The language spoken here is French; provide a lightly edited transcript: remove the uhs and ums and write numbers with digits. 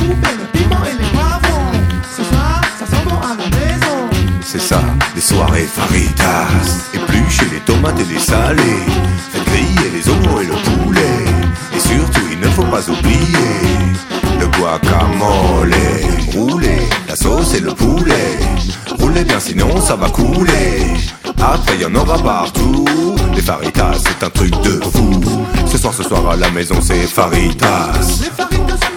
couper le piment et les poivrons. Ce soir, ça sent bon à la maison. C'est ça, des soirées faritas. Éplucher les tomates et les salés. Faites griller les oignons et le poulet. Et surtout, il ne faut pas oublier le guacamole. Roulez la sauce et le poulet. Roulez bien sinon ça va couler. Après y'en aura partout. Les faritas c'est un truc de fou. Ce soir à la maison c'est faritas. Les faritas